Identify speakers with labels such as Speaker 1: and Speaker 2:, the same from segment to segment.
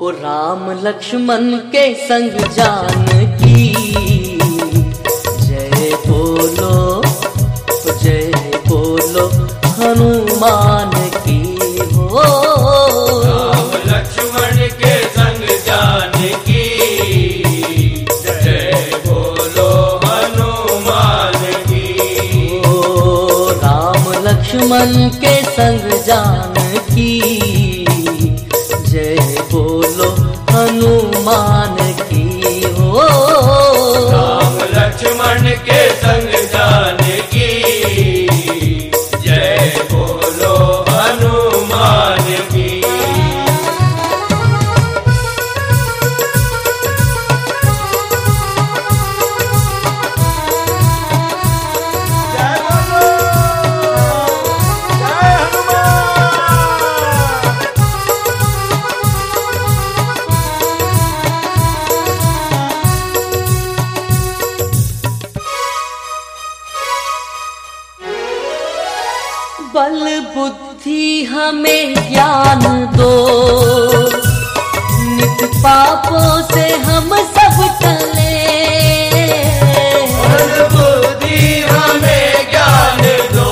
Speaker 1: ओ राम लक्ष्मण के संग जानकी जय बोलो हनुमान की हो।
Speaker 2: राम लक्ष्मण के संग जानकी जय बोलो हनुमान की।
Speaker 1: ओ राम लक्ष्मण के संग जानकी जय बोलो हनुमान की हो।
Speaker 2: राम लक्ष्मण के संग जानकी जय बोलो हनुमान की। जय बोलो जय हनुमान।
Speaker 1: बल बुद्धि हमें ज्ञान दो, नित पापों से हम सब टले।
Speaker 2: बल बुद्धि हमें ज्ञान दो,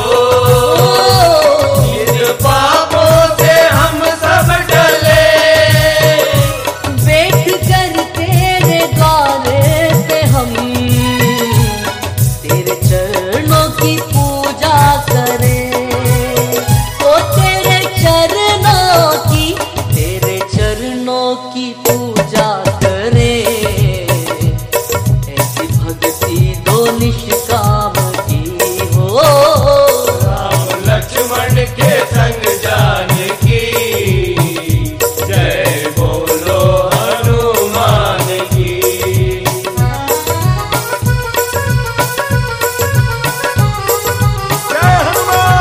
Speaker 2: नित पापों से हम सब टले।
Speaker 1: बैठ कर तेरे द्वारे पे हम तेरे चरणों की पूजा करें। की पूजा करें, ऐसी भक्ति दो निष्काम की हो।
Speaker 2: राम लक्ष्मण के संग जानकी जय बोलो हनुमान की। जय हनुमान।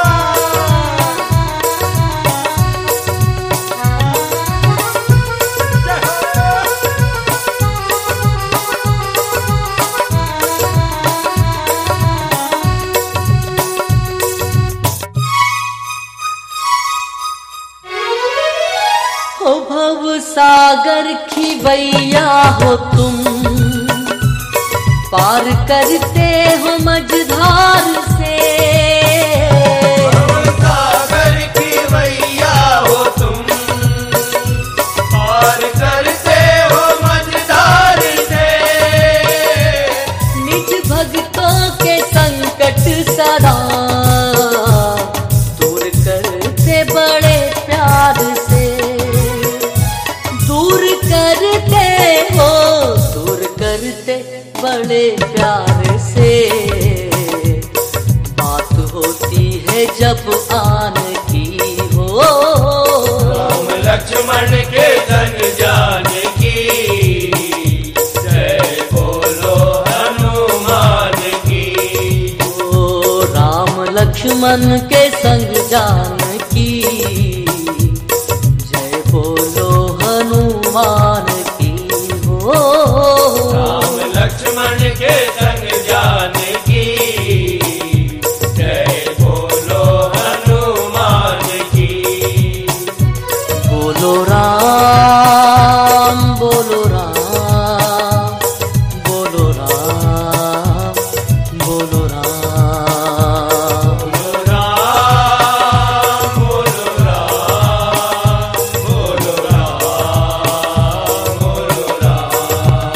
Speaker 1: हो भव सागर खिवैया हो तुम, पार करते हो मझधार से।
Speaker 2: भव सागर खिवैया हो तुम, पार करते हो मझधार से।
Speaker 1: निज भक्तों के संकट सदा दूर करते बड़े प्यार से। दूर करते बड़े प्यार से। बात होती है जब आन की हो।
Speaker 2: राम लक्ष्मण के संग जानकी जय बोलो हनुमान की।
Speaker 1: ओ राम लक्ष्मण के संग जानकी जय बोलो हनुमान की हो।
Speaker 2: राम लक्ष्मण के संग जानकी जय बोलो हनुमान की।
Speaker 1: बोलो राम बोलो राम बोलो राम बोलो राम।
Speaker 2: बोलो राम बोलो राम बोलो राम बोलो राम।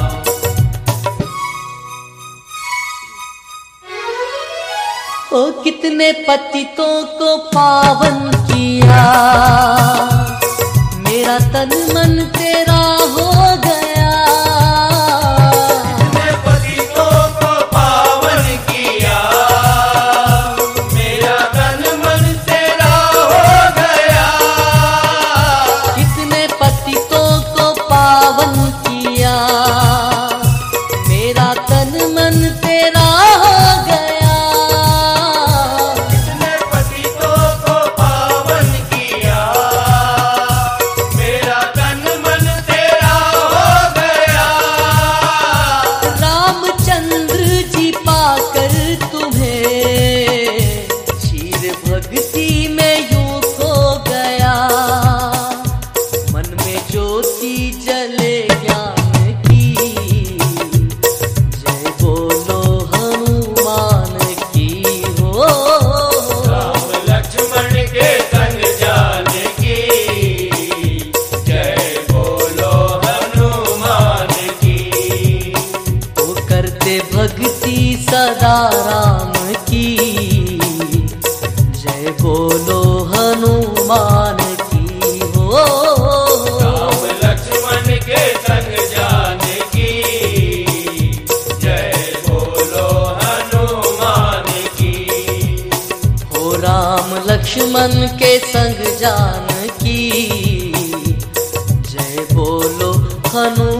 Speaker 1: ओ कितने पतितों को पावन किया, मेरा तन मन तेरा हो गया।
Speaker 2: कितने पतितों को पावन किया, मेरा तन मन तेरा हो गया।
Speaker 1: कितने पतितों को पावन किया, मेरा तन मन तेरा हो गया।
Speaker 2: कितने पतितों को पावन किया, मेरा तन मन तेरा हो
Speaker 1: राम लक्ष्मण के संग जानकी, जय बोलो हनुमान